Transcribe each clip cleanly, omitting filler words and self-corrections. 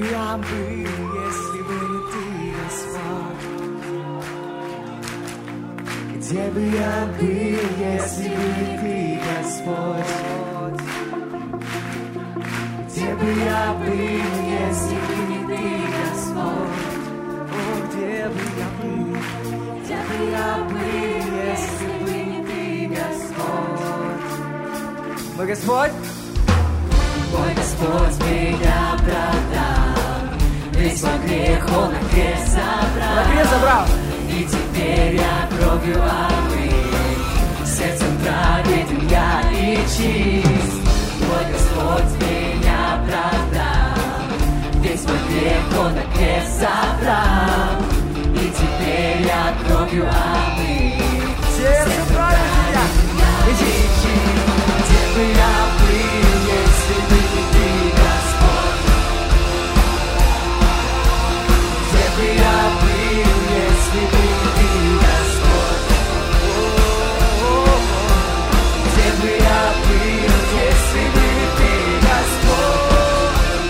я был, если бы не ты, Господь? Где бы я был, если бы не ты, Господь? Где бы я был, если бы не ты, Господь? О, где бы я был, если бы не ты, Господь? Мой Господь, меня оправдал, весь мой грех Он на крест забрал. И теперь я кровью омыт, сердцем праведен я и чист. Мой Господь меня оправдал, весь мой грех Он на крест забрал. И теперь я кровью омыт, сердцем праведен я и чист. Где бы я был, если бы не ты, Господь? Где бы я был, если бы не ты, Господь? Где бы я был, если бы не ты, Господь?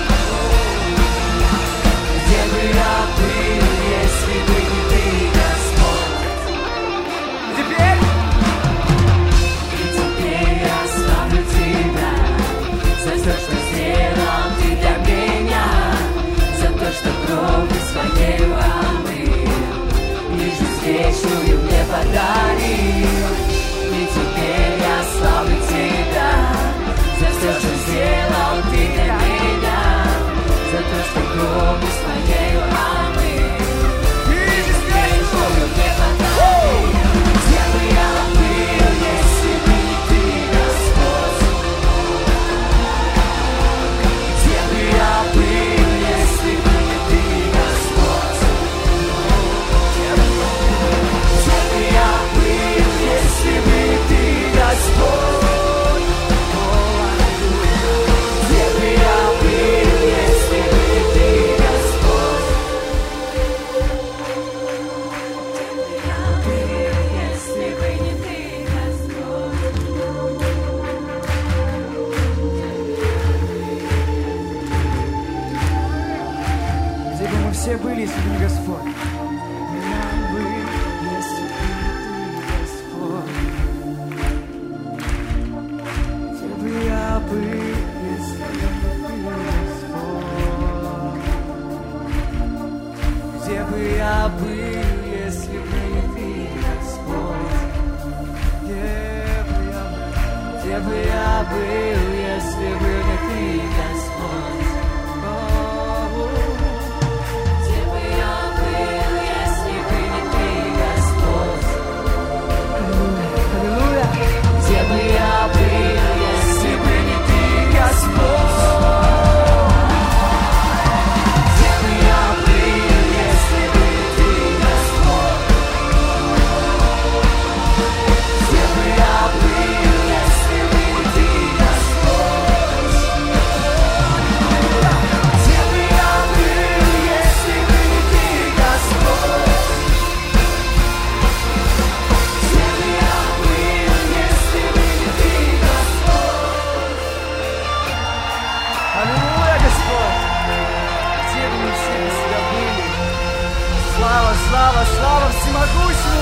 Где бы я был, если бы не ты, Господь? Теперь я славлю Тебя за все, что сделал Ты для меня, за то, что кровью Своей омыл, и жизнь вечную мне подарил. И теперь я славлю Тебя за все, что сделал Ты для меня, за то, что кровью Своей омыл, и жизнь вечную мне подарил. Где бы я был, если бы не ты, Господь? Где бы я был, если бы не ты, Господь? Где бы я был, если бы не ты, Господь? Где бы я был, если бы не ты, Господь? Если бы не ты, Господь. Где бы мы все были, если бы не Господь? Я бы, если бы не ты, Господь. Где бы я был, если бы не ты, Господь? Где бы я был, если бы не ты, Господь? Где бы я был, если бы не ты, Господь? Где бы я был, если бы не ты, Господь? Аллилуйя! Где бы я был, если бы не ты, Господь? Где бы я был, если бы не ты, Господь? Где бы я был, если бы не ты, Господь? Где бы я был, если бы не ты, Господь? Где бы я был, если бы не ты, Господь? Аллилуйя, Господь! Где бы мы все без Тебя были? Слава, слава, слава всемогущему!